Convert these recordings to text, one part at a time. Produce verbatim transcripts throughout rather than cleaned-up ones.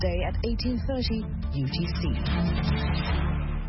Day at eighteen thirty U T C.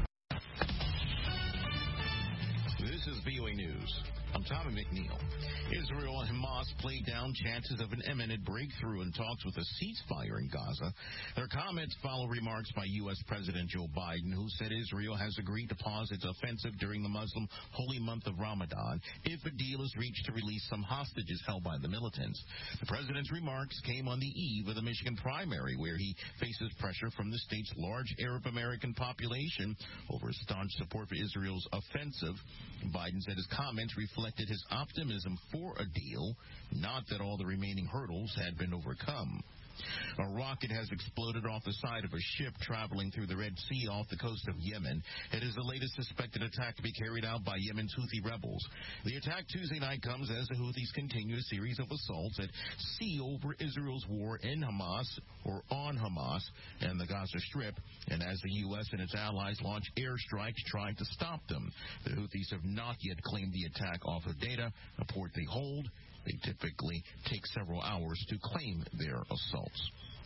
This is V O A News. I'm Tommy McNeil. Israel and Hamas played down chances of an imminent breakthrough in talks with a ceasefire in Gaza. Their comments follow remarks by U S. President Joe Biden, who said Israel has agreed to pause its offensive during the Muslim holy month of Ramadan if a deal is reached to release some hostages held by the militants. The president's remarks came on the eve of the Michigan primary, where he faces pressure from the state's large Arab American population over staunch support for Israel's offensive. Biden said his comments reflected his optimism for a deal, not that all the remaining hurdles had been overcome. A rocket has exploded off the side of a ship traveling through the Red Sea off the coast of Yemen. It is the latest suspected attack to be carried out by Yemen's Houthi rebels. The attack Tuesday night comes as the Houthis continue a series of assaults at sea over Israel's war in Hamas, or on Hamas, and the Gaza Strip, and as the U S and its allies launch airstrikes trying to stop them. The Houthis have not yet claimed the attack off of data, a port they hold. They typically take several hours to claim their assaults.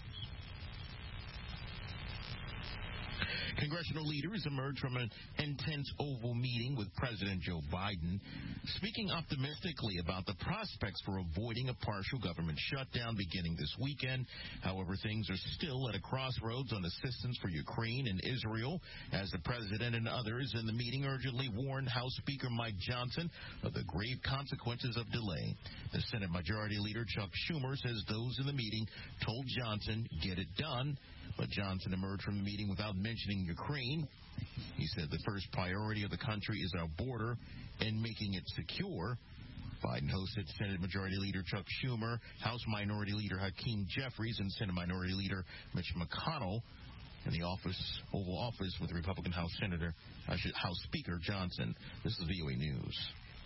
Congressional leaders emerged from an intense Oval meeting with President Joe Biden, speaking optimistically about the prospects for avoiding a partial government shutdown beginning this weekend. However, things are still at a crossroads on assistance for Ukraine and Israel, as the president and others in the meeting urgently warned House Speaker Mike Johnson of the grave consequences of delay. The Senate Majority Leader Chuck Schumer says those in the meeting told Johnson, "Get it done." But Johnson emerged from the meeting without mentioning Ukraine. He said the first priority of the country is our border and making it secure. Biden hosted Senate Majority Leader Chuck Schumer, House Minority Leader Hakeem Jeffries, and Senate Minority Leader Mitch McConnell in the office, Oval Office with Republican House Senator, uh, House Speaker Johnson. This is V O A News.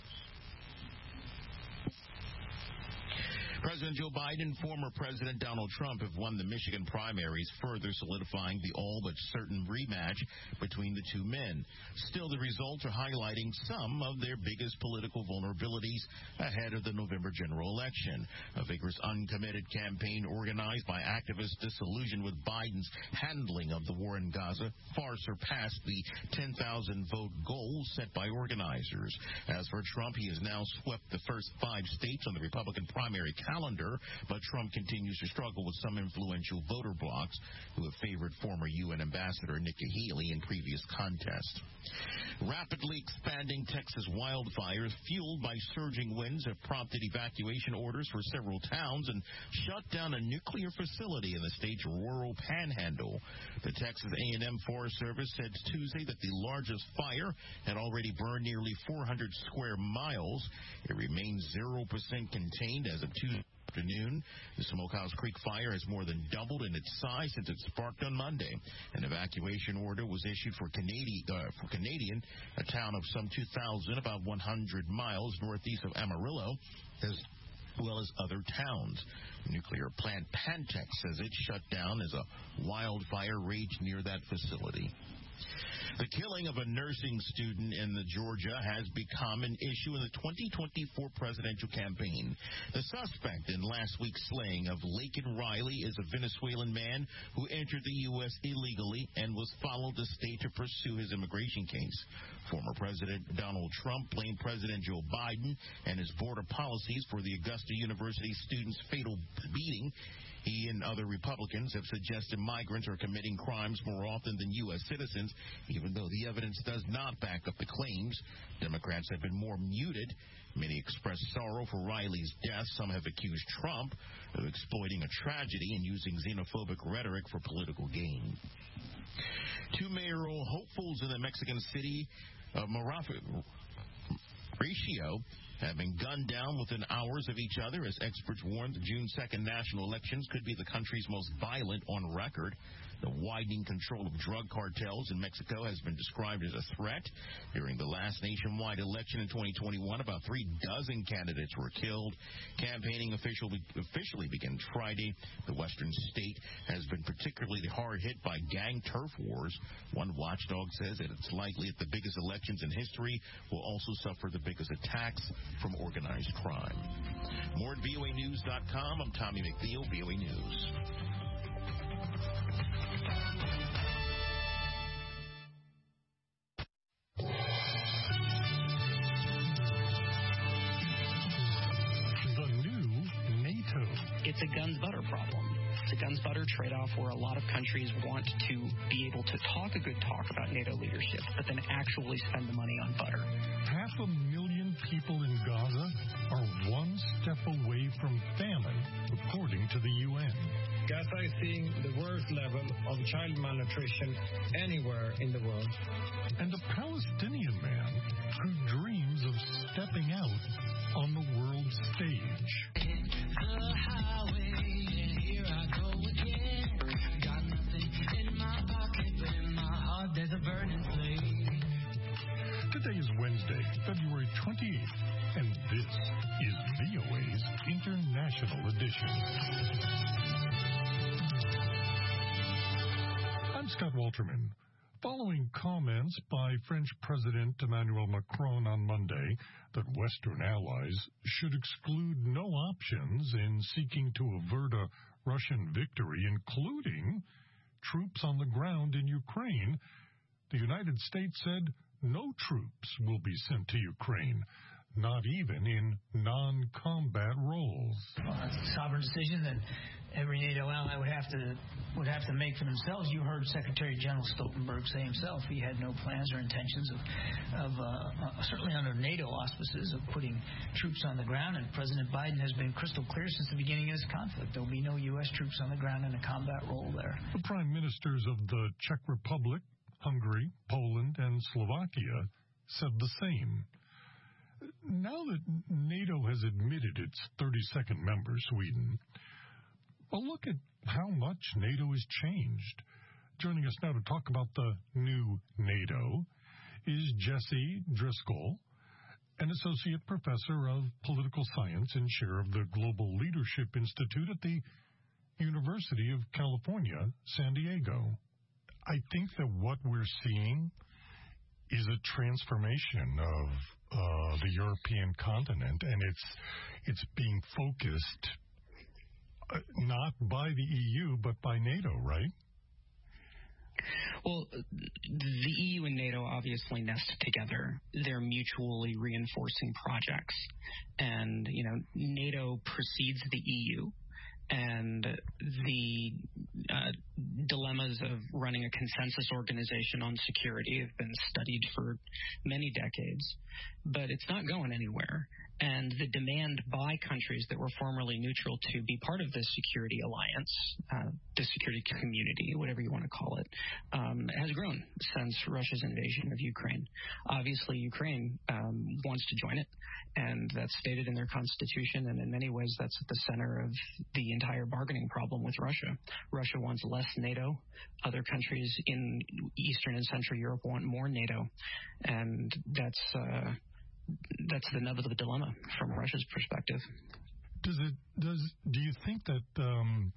President Joe Biden and former President Donald Trump have won the Michigan primaries, further solidifying the all-but-certain rematch between the two men. Still, the results are highlighting some of their biggest political vulnerabilities ahead of the November general election. A vigorous, uncommitted campaign organized by activists disillusioned with Biden's handling of the war in Gaza far surpassed the ten thousand vote goal set by organizers. As for Trump, he has now swept the first five states on the Republican primary calendar, but Trump continues to struggle with some influential voter blocs who have favored former U N Ambassador Nikki Haley in previous contests. Rapidly expanding Texas wildfires, fueled by surging winds, have prompted evacuation orders for several towns and shut down a nuclear facility in the state's rural panhandle. The Texas A and M Forest Service said Tuesday that the largest fire had already burned nearly four hundred square miles. It remains zero percent contained as of Tuesday afternoon. The Smokehouse Creek fire has more than doubled in its size since it sparked on Monday. An evacuation order was issued for Canadian, uh, for Canadian, a town of some two thousand, about one hundred miles northeast of Amarillo, as well as other towns. Nuclear plant Pantex says it shut down as a wildfire raged near that facility. The killing of a nursing student in the Georgia has become an issue in the twenty twenty-four presidential campaign. The suspect in last week's slaying of Laken Riley is a Venezuelan man who entered the U S illegally and was followed the state to pursue his immigration case. Former President Donald Trump blamed President Joe Biden and his border policies for the Augusta University student's fatal beating. He and other Republicans have suggested migrants are committing crimes more often than U S citizens, even though the evidence does not back up the claims. Democrats have been more muted. Many express sorrow for Riley's death. Some have accused Trump of exploiting a tragedy and using xenophobic rhetoric for political gain. Two mayoral hopefuls in the Mexican city of Mauricio have been gunned down within hours of each other as experts warned the June second national elections could be the country's most violent on record. The widening control of drug cartels in Mexico has been described as a threat. During the last nationwide election in twenty twenty-one, about three dozen candidates were killed. Campaigning officially, officially began Friday. The western state has been particularly hard hit by gang turf wars. One watchdog says that it's likely that the biggest elections in history will also suffer the biggest attacks from organized crime. More at V O A News dot com. I'm Tommy McNeil, V O A News. it's a guns butter problem. It's a guns butter trade-off where a lot of countries want to be able to talk a good talk about NATO leadership, but then actually spend the money on butter. Half a million people in Gaza are one step away from famine, according to the U N. Gaza is seeing the worst level of child malnutrition anywhere in the world. And a Palestinian man who dreams of stepping out on the world stage. The highway, and here I go again. Got nothing in my pocket, but in my heart there's a burning flame. Today is Wednesday, February twenty-eighth, and this is V O A's International Edition. I'm Scott Walterman. Following comments by French President Emmanuel Macron on Monday that Western allies should exclude no options in seeking to avert a Russian victory, including troops on the ground in Ukraine, the United States said no troops will be sent to Ukraine, not even in non-combat roles. Well, that's a sovereign decision that every NATO ally would have to would have to make for themselves. You heard Secretary General Stoltenberg say himself he had no plans or intentions of, of uh, uh, certainly under NATO auspices, of putting troops on the ground. And President Biden has been crystal clear since the beginning of this conflict. There will be no U S troops on the ground in a combat role there. The prime ministers of the Czech Republic, Hungary, Poland, and Slovakia said the same. Now that NATO has admitted its thirty-second member, Sweden, well, look at how much NATO has changed. Joining us now to talk about the new NATO is Jesse Driscoll, an associate professor of political science and chair of the Global Leadership Institute at the University of California, San Diego. I think that what we're seeing is a transformation of uh, the European continent, and it's it's being focused uh, not by the E U, but by NATO, right? Well, the E U and NATO obviously nest together. They're mutually reinforcing projects. And, you know, NATO precedes the E U. And the uh, dilemmas of running a consensus organization on security have been studied for many decades, but it's not going anywhere. And the demand by countries that were formerly neutral to be part of this security alliance, uh, the security community, whatever you want to call it, um, has grown since Russia's invasion of Ukraine. Obviously, Ukraine um, wants to join it, and that's stated in their constitution, and in many ways that's at the center of the entire bargaining problem with Russia. Russia wants less NATO. Other countries in Eastern and Central Europe want more NATO, and that's uh, that's the nub of the dilemma from Russia's perspective. Does it does do you think that um,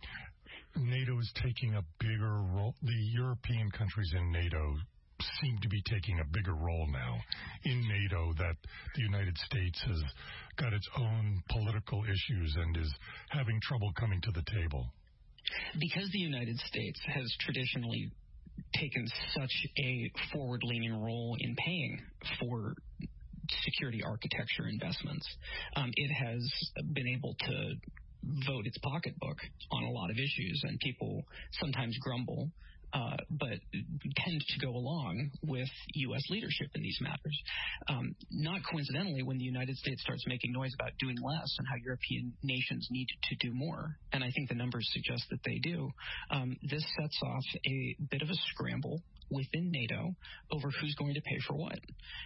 NATO is taking a bigger role? The European countries in NATO seem to be taking a bigger role now in NATO, that the United States has got its own political issues and is having trouble coming to the table? Because the United States has traditionally taken such a forward-leaning role in paying for security architecture investments, um, it has been able to vote its pocketbook on a lot of issues, and people sometimes grumble, uh, but tend to go along with U S leadership in these matters. Um, not coincidentally, when the United States starts making noise about doing less and how European nations need to do more, and I think the numbers suggest that they do, um, this sets off a bit of a scramble within NATO over who's going to pay for what.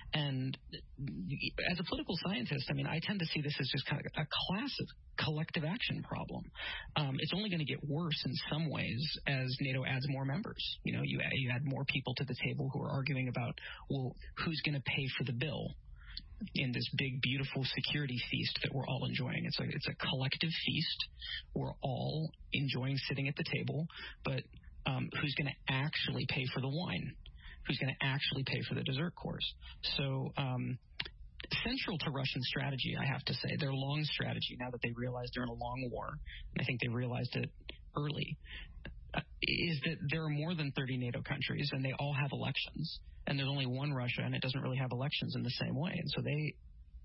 And as a political scientist, I mean, I tend to see this as just kind of a classic collective action problem. Um, it's only going to get worse in some ways as NATO adds more members. You know, you, you add more people to the table who are arguing about, well, who's going to pay for the bill in this big, beautiful security feast that we're all enjoying. It's a, it's a collective feast. We're all enjoying sitting at the table, but Um, who's going to actually pay for the wine? Who's going to actually pay for the dessert course? So um, central to Russian strategy, I have to say, their long strategy, now that they realize they're in a long war, and I think they realized it early, uh, is that there are more than thirty NATO countries, and they all have elections. And there's only one Russia, and it doesn't really have elections in the same way. And so they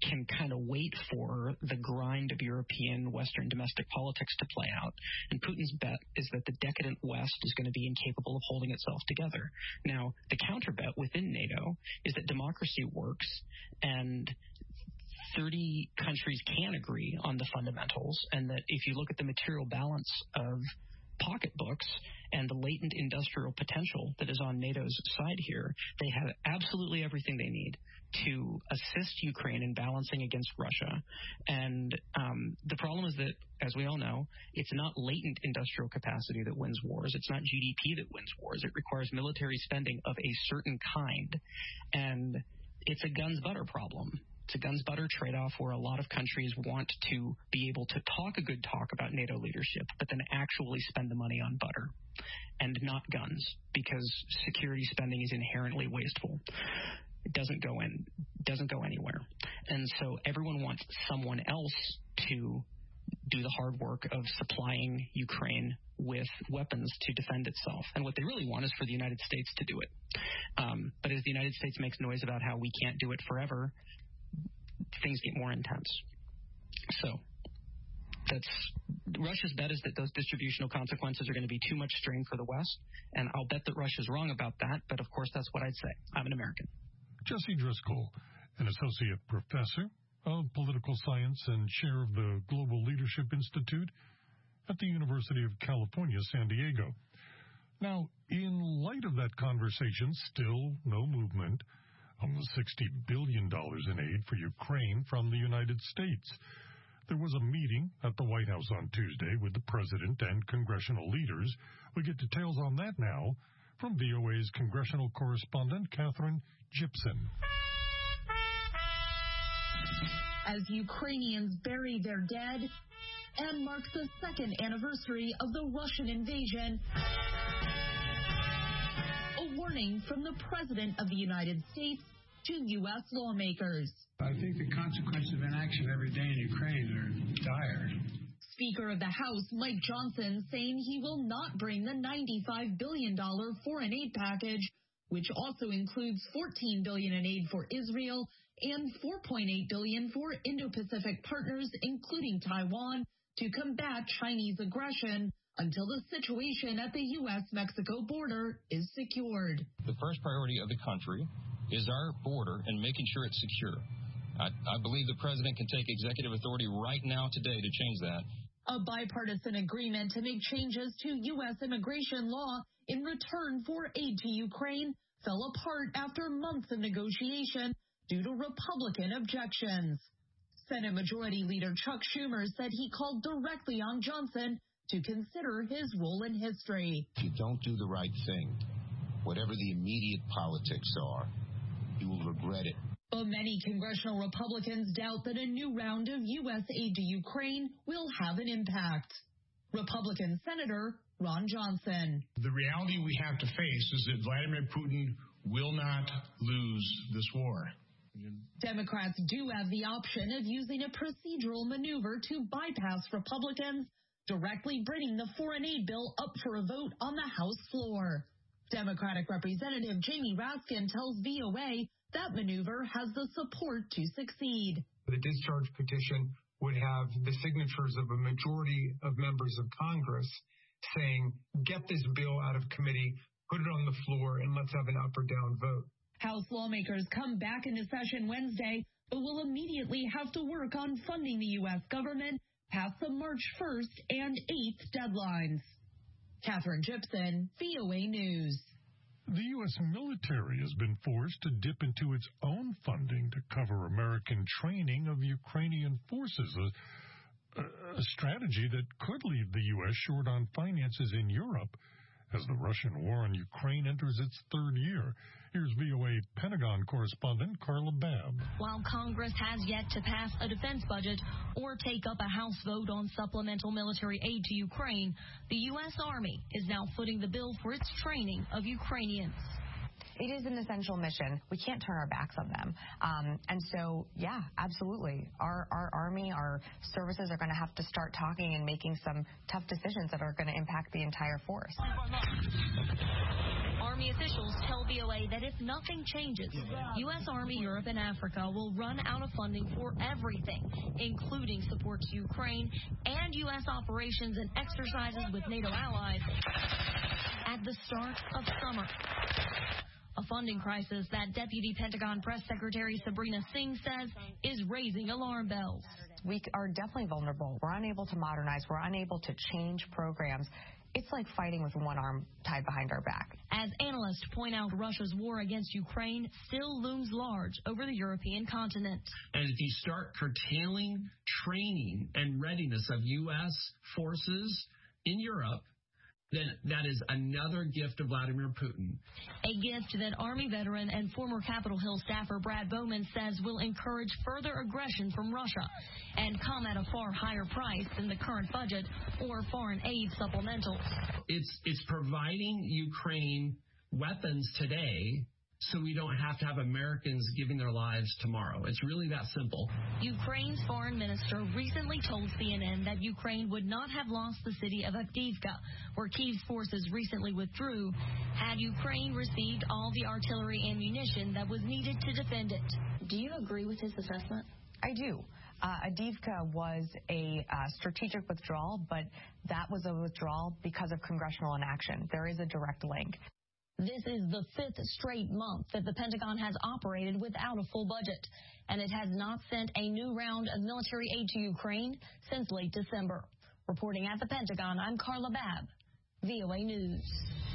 can kind of wait for the grind of European Western domestic politics to play out. And Putin's bet is that the decadent West is going to be incapable of holding itself together. Now, the counter bet within NATO is that democracy works and thirty countries can agree on the fundamentals, and that if you look at the material balance of pocketbooks and the latent industrial potential that is on NATO's side here, they have absolutely everything they need to assist Ukraine in balancing against Russia. And um, the problem is that, as we all know, it's not latent industrial capacity that wins wars. It's not G D P that wins wars. It requires military spending of a certain kind. And it's a guns butter problem. It's a guns butter trade-off where a lot of countries want to be able to talk a good talk about NATO leadership, but then actually spend the money on butter and not guns, because security spending is inherently wasteful. It doesn't go in, doesn't go anywhere. And so everyone wants someone else to do the hard work of supplying Ukraine with weapons to defend itself. And what they really want is for the United States to do it. Um, but as the United States makes noise about how we can't do it forever, things get more intense. So that's Russia's bet is that those distributional consequences are going to be too much strain for the West, and I'll bet that Russia's wrong about that, but of course that's what I'd say. I'm an American. Jesse Driscoll, an associate professor of political science and chair of the Global Leadership Institute at the University of California, San Diego. Now, in light of that conversation, still no movement on the sixty billion dollars in aid for Ukraine from the United States. There was a meeting at the White House on Tuesday with the president and congressional leaders. We get details on that now from V O A's congressional correspondent, Catherine Gibson. As Ukrainians bury their dead and mark the second anniversary of the Russian invasion, a warning from the President of the United States to U S lawmakers. I think the consequences of inaction every day in Ukraine are dire. Speaker of the House Mike Johnson saying he will not bring the ninety-five billion dollars foreign aid package, which also includes fourteen billion dollars in aid for Israel and four point eight billion dollars for Indo-Pacific partners, including Taiwan, to combat Chinese aggression until the situation at the U S Mexico border is secured. The first priority of the country is our border and making sure it's secure. I, I believe the president can take executive authority right now today to change that. A bipartisan agreement to make changes to U S immigration law in return for aid to Ukraine fell apart after months of negotiation due to Republican objections. Senate Majority Leader Chuck Schumer said he called directly on Johnson to consider his role in history. If you don't do the right thing, whatever the immediate politics are, you will regret it. But many congressional Republicans doubt that a new round of U S aid to Ukraine will have an impact. Republican Senator Ron Johnson. The reality we have to face is that Vladimir Putin will not lose this war. Democrats do have the option of using a procedural maneuver to bypass Republicans, directly bringing the foreign aid bill up for a vote on the House floor. Democratic Representative Jamie Raskin tells V O A that maneuver has the support to succeed. The discharge petition would have the signatures of a majority of members of Congress saying, get this bill out of committee, put it on the floor, and let's have an up or down vote. House lawmakers come back into session Wednesday, but will immediately have to work on funding the U S government past the March first and eighth deadlines. Catherine Gibson, V O A News. The U S military has been forced to dip into its own funding to cover American training of Ukrainian forces, a, a strategy that could leave the U S short on finances in Europe as the Russian war on Ukraine enters its third year. Here's V O A Pentagon correspondent Carla Babb. While Congress has yet to pass a defense budget or take up a House vote on supplemental military aid to Ukraine, the U S Army is now footing the bill for its training of Ukrainians. It is an essential mission. We can't turn our backs on them. Um, and so, yeah, absolutely. Our, our Army, our services are going to have to start talking and making some tough decisions that are going to impact the entire force. Army officials Officials tell V O A that if nothing changes, U S. Army Europe and Africa will run out of funding for everything, including support to Ukraine and U S operations and exercises with NATO allies at the start of summer. A funding crisis that Deputy Pentagon Press Secretary Sabrina Singh says is raising alarm bells. We are definitely vulnerable. We're unable to modernize. We're unable to change programs. It's like fighting with one arm tied behind our back. As analysts point out, Russia's war against Ukraine still looms large over the European continent. And if you start curtailing training and readiness of U S forces in Europe, then that is another gift of Vladimir Putin. A gift that Army veteran and former Capitol Hill staffer Brad Bowman says will encourage further aggression from Russia and come at a far higher price than the current budget or foreign aid supplementals. It's, it's providing Ukraine weapons today so we don't have to have Americans giving their lives tomorrow. It's really that simple. Ukraine's foreign minister recently told C N N that Ukraine would not have lost the city of Avdiivka, where Kyiv's forces recently withdrew, had Ukraine received all the artillery and munition that was needed to defend it. Do you agree with his assessment? I do. Uh, Avdiivka was a uh, strategic withdrawal, but that was a withdrawal because of congressional inaction. There is a direct link. This is the fifth straight month that the Pentagon has operated without a full budget, and it has not sent a new round of military aid to Ukraine since late December. Reporting at the Pentagon, I'm Carla Babb, V O A News.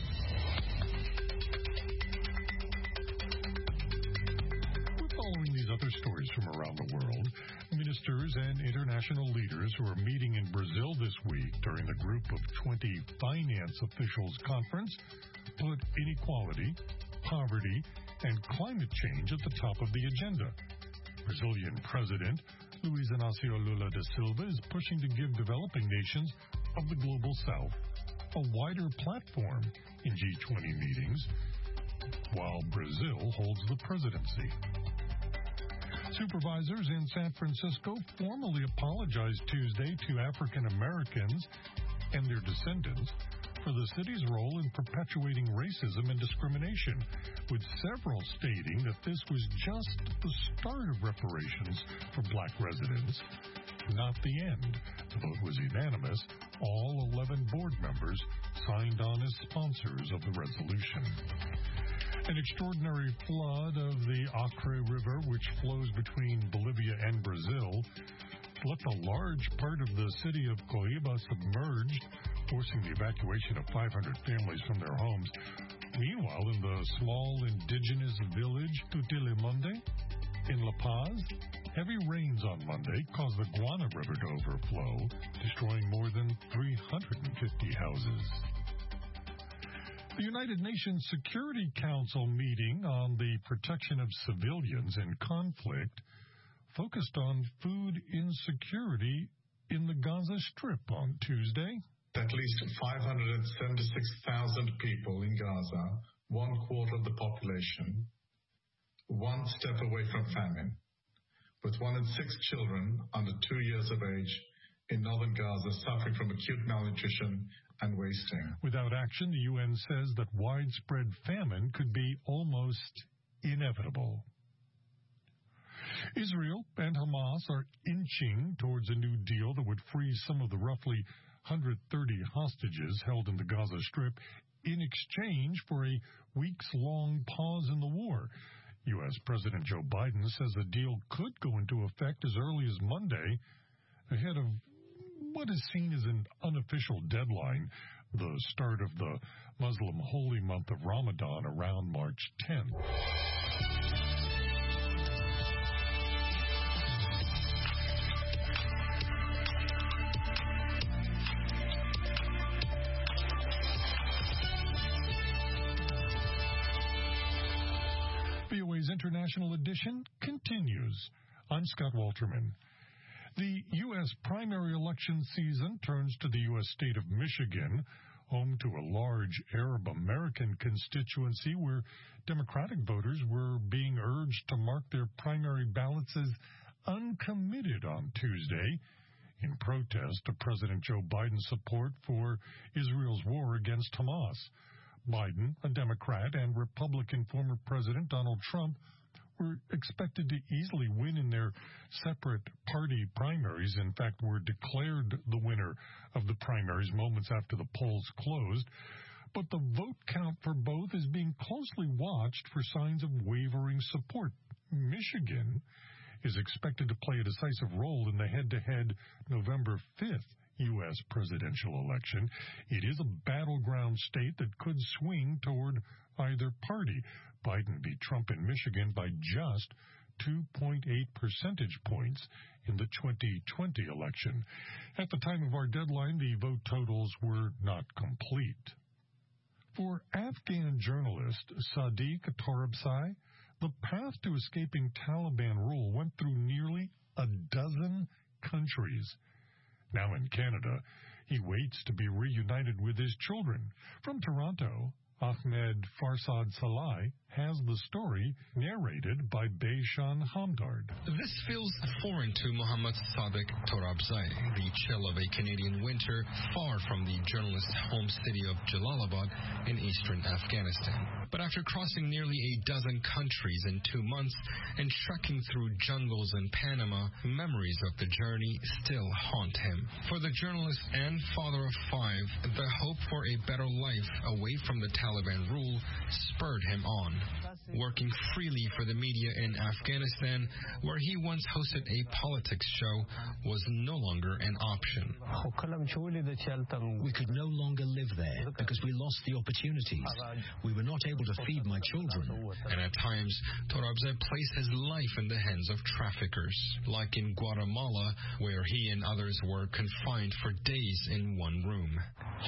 We're following these other stories from around the world. Ministers and international leaders who are meeting in Brazil this week during the Group of twenty Finance Officials Conference put inequality, poverty, and climate change at the top of the agenda. Brazilian President Luiz Inácio Lula da Silva is pushing to give developing nations of the Global South a wider platform in G twenty meetings, while Brazil holds the presidency. Supervisors in San Francisco formally apologized Tuesday to African Americans and their descendants for the city's role in perpetuating racism and discrimination, with several stating that this was just the start of reparations for black residents, not the end. The vote was unanimous. All eleven board members signed on as sponsors of the resolution. An extraordinary flood of the Acre River, which flows between Bolivia and Brazil, left a large part of the city of Coiba submerged, forcing the evacuation of five hundred families from their homes. Meanwhile, in the small indigenous village Tutilemonde in La Paz, heavy rains on Monday caused the Guana River to overflow, destroying more than three hundred fifty houses. The United Nations Security Council meeting on the protection of civilians in conflict focused on food insecurity in the Gaza Strip on Tuesday. At least five hundred seventy-six thousand people in Gaza, one quarter of the population, one step away from famine, with one in six children under two years of age in northern Gaza suffering from acute malnutrition and wasting. Without action, the U N says that widespread famine could be almost inevitable. Israel and Hamas are inching towards a new deal that would free some of the roughly one hundred thirty hostages held in the Gaza Strip in exchange for a weeks-long pause in the war. U S. President Joe Biden says the deal could go into effect as early as Monday, ahead of what is seen as an unofficial deadline, the start of the Muslim holy month of Ramadan around March tenth. V O A's International Edition continues. I'm Scott Walterman. The U S primary election season turns to the U S state of Michigan, home to a large Arab American constituency where Democratic voters were being urged to mark their primary ballots as uncommitted on Tuesday in protest of President Joe Biden's support for Israel's war against Hamas. Biden, a Democrat, and Republican former President Donald Trump were expected to easily win in their separate party primaries. In fact, were declared the winner of the primaries moments after the polls closed. But the vote count for both is being closely watched for signs of wavering support. Michigan is expected to play a decisive role in the head-to-head November fifth U S presidential election. It is a battleground state that could swing toward either party. Biden beat Trump in Michigan by just two point eight percentage points in the twenty twenty election. At the time of our deadline, the vote totals were not complete. For Afghan journalist Sadiq Torabsai, the path to escaping Taliban rule went through nearly a dozen countries. Now in Canada, he waits to be reunited with his children. From Toronto, Ahmed Farsad Salai has the story narrated by Beishan Hamdard. This feels foreign to Mohammad Sadiq Torabsai, the chill of a Canadian winter far from the journalist's home city of Jalalabad in eastern Afghanistan. But after crossing nearly a dozen countries in two months and trekking through jungles in Panama, memories of the journey still haunt him. For the journalist and father of five, the hope for a better life away from the Taliban rule spurred him on. Working freely for the media in Afghanistan, where he once hosted a politics show, was no longer an option. We could no longer live there because we lost the opportunities. We were not able to feed my children. And at times, Torabsai placed his life in the hands of traffickers, like in Guatemala, where he and others were confined for days in one room.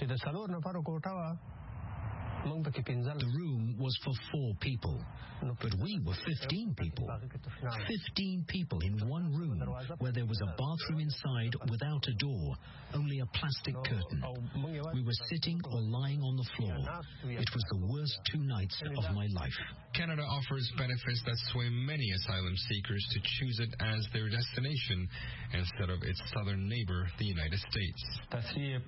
The room was for four people, but we were fifteen people. Fifteen people in one room where there was a bathroom inside without a door, only a plastic curtain. We were sitting or lying on the floor. It was the worst two nights of my life. Canada offers benefits that sway many asylum seekers to choose it as their destination instead of its southern neighbor, the United States.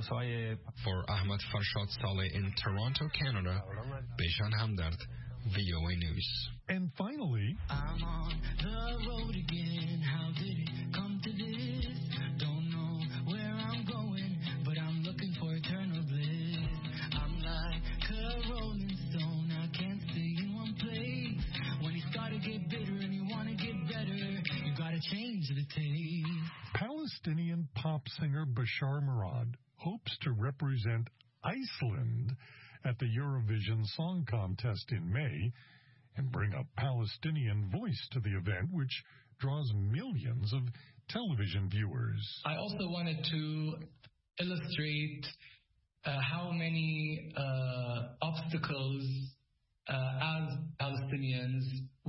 For Ahmed Farsad Saleh in Toronto, Canada, Beishan Hamdard, V O A News. And finally, I'm on the road again. How did it come to this? Don't know where I'm going, but I'm looking for eternal bliss. I'm like a rolling stone. I can't stay in one place. When you start to get bitter and you want to get better, you gotta change the taste. Palestinian pop singer Bashar Murad hopes to represent Iceland at the Eurovision Song Contest in May and bring a Palestinian voice to the event, which draws millions of television viewers. I also wanted to illustrate uh, how many uh, obstacles uh, as Palestinians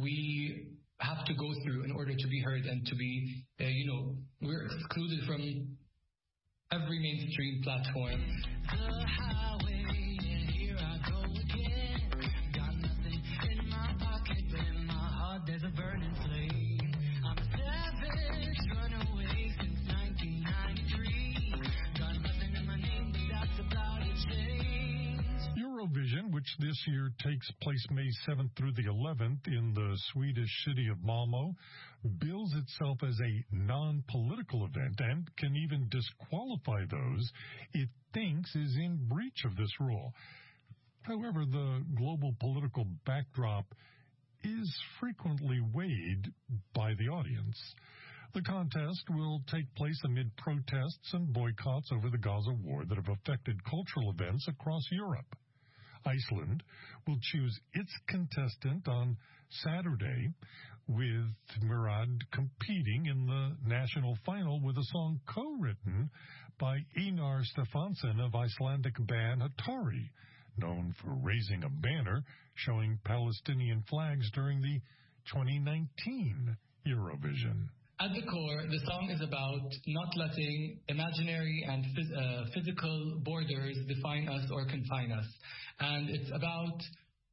we have to go through in order to be heard and to be, uh, you know, we're excluded from every mainstream platform. The highway, and here I go again. Got nothing in my pocket, but in my heart there's a burning flame. I'm a savage, run away since nineteen ninety-three. Got nothing in my name, but that's about to change. Eurovision, which this year takes place May seventh through the eleventh in the Swedish city of Malmö, bills itself as a non-political event and can even disqualify those it thinks is in breach of this rule. However, the global political backdrop is frequently weighed by the audience. The contest will take place amid protests and boycotts over the Gaza war that have affected cultural events across Europe. Iceland will choose its contestant on Saturday, with Murad competing in the national final with a song co-written by Einar Stefansson of Icelandic band Hatari, known for raising a banner showing Palestinian flags during the twenty nineteen Eurovision. At the core, the song is about not letting imaginary and phys- uh, physical borders define us or confine us. And it's about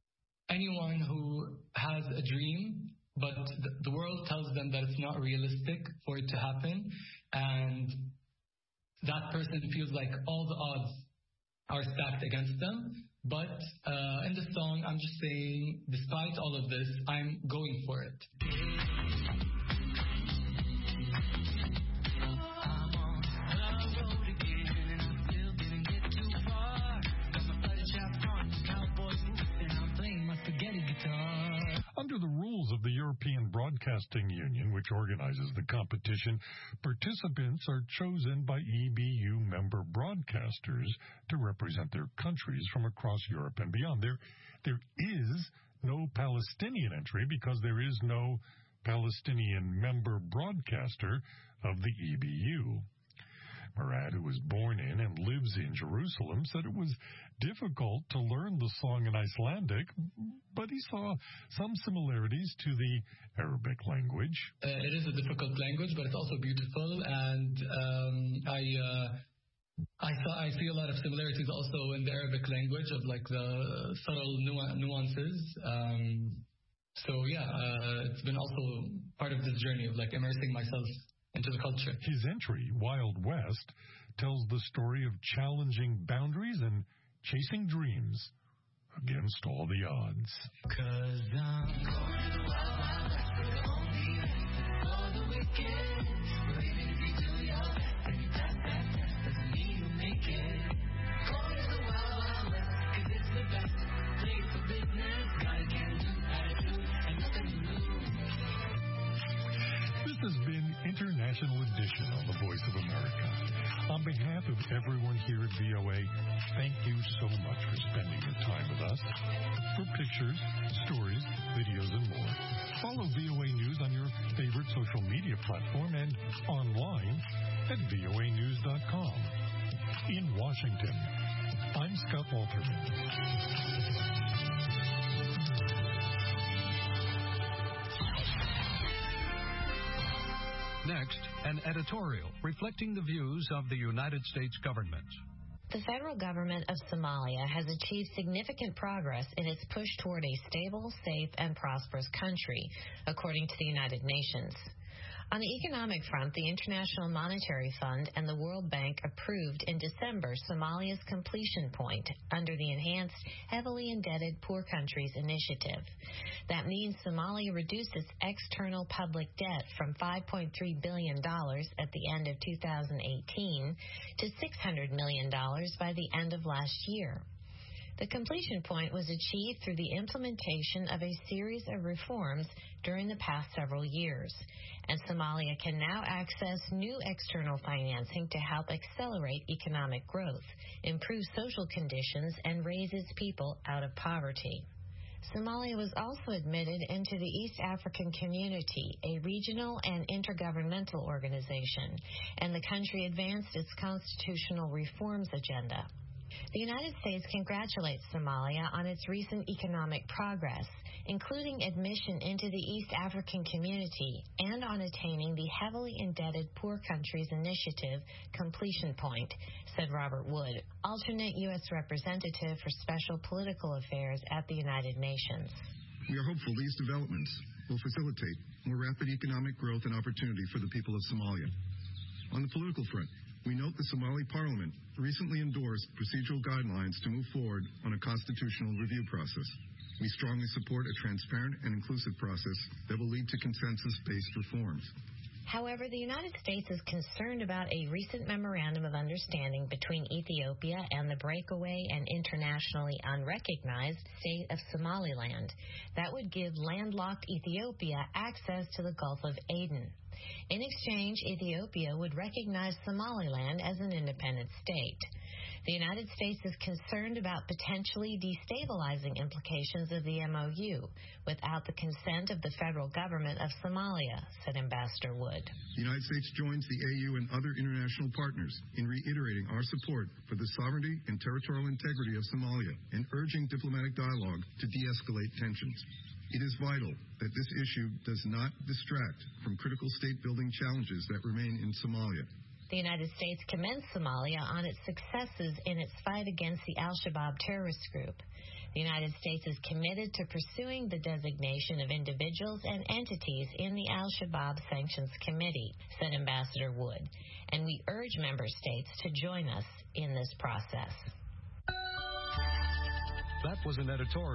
anyone who has a dream, but th- the world tells them that it's not realistic for it to happen. And that person feels like all the odds are stacked against them. But uh, in the song, I'm just saying, despite all of this, I'm going for it. Under the rules of the European Broadcasting Union, which organizes the competition, participants are chosen by E B U member broadcasters to represent their countries from across Europe and beyond. There, there is no Palestinian entry because there is no Palestinian member broadcaster of the E B U. Murad, who was born in and lives in Jerusalem, said it was difficult to learn the song in Icelandic, but he saw some similarities to the Arabic language. Uh, it is a difficult language, but it's also beautiful, and um, I uh, I saw I see a lot of similarities also in the Arabic language of like the subtle nu- nuances. Um, so yeah, uh, it's been also part of this journey of like immersing myself into the culture. His entry, Wild West, tells the story of challenging boundaries and chasing dreams against all the odds. 'Cause I'm going to the wild, wild west where the only is for the wicked. Well, even if you do your best and you pass that test, doesn't mean you make it. Going to the wild, wild west, 'cause it's the best place for business. Got a can-do attitude and nothing to lose. This has been International Edition on the Voice of America. On behalf of everyone here at V O A, thank you so much for spending your time with us. For pictures, stories, videos, and more, follow V O A News on your favorite social media platform and online at V O A news dot com. In Washington, I'm Scott Walterman. Next, an editorial reflecting the views of the United States government. The federal government of Somalia has achieved significant progress in its push toward a stable, safe, and prosperous country, according to the United Nations. On the economic front, the International Monetary Fund and the World Bank approved in December Somalia's completion point under the Enhanced Heavily Indebted Poor Countries Initiative. That means Somalia reduced its external public debt from five point three billion dollars at the end of two thousand eighteen to six hundred million dollars by the end of last year. The completion point was achieved through the implementation of a series of reforms during the past several years, and Somalia can now access new external financing to help accelerate economic growth, improve social conditions, and raise its people out of poverty. Somalia was also admitted into the East African Community, a regional and intergovernmental organization, and the country advanced its constitutional reforms agenda. The United States congratulates Somalia on its recent economic progress, including admission into the East African Community and on attaining the Heavily Indebted Poor Countries Initiative completion point, said Robert Wood, alternate U S Representative for Special Political Affairs at the United Nations. We are hopeful these developments will facilitate more rapid economic growth and opportunity for the people of Somalia. On the political front, we note the Somali Parliament recently endorsed procedural guidelines to move forward on a constitutional review process. We strongly support a transparent and inclusive process that will lead to consensus-based reforms. However, the United States is concerned about a recent memorandum of understanding between Ethiopia and the breakaway and internationally unrecognized state of Somaliland that would give landlocked Ethiopia access to the Gulf of Aden. In exchange, Ethiopia would recognize Somaliland as an independent state. The United States is concerned about potentially destabilizing implications of the M O U without the consent of the federal government of Somalia, said Ambassador Wood. The United States joins the A U and other international partners in reiterating our support for the sovereignty and territorial integrity of Somalia and urging diplomatic dialogue to de-escalate tensions. It is vital that this issue does not distract from critical state-building challenges that remain in Somalia. The United States commends Somalia on its successes in its fight against the al-Shabaab terrorist group. The United States is committed to pursuing the designation of individuals and entities in the al-Shabaab Sanctions Committee, said Ambassador Wood, and we urge member states to join us in this process. That was an editorial.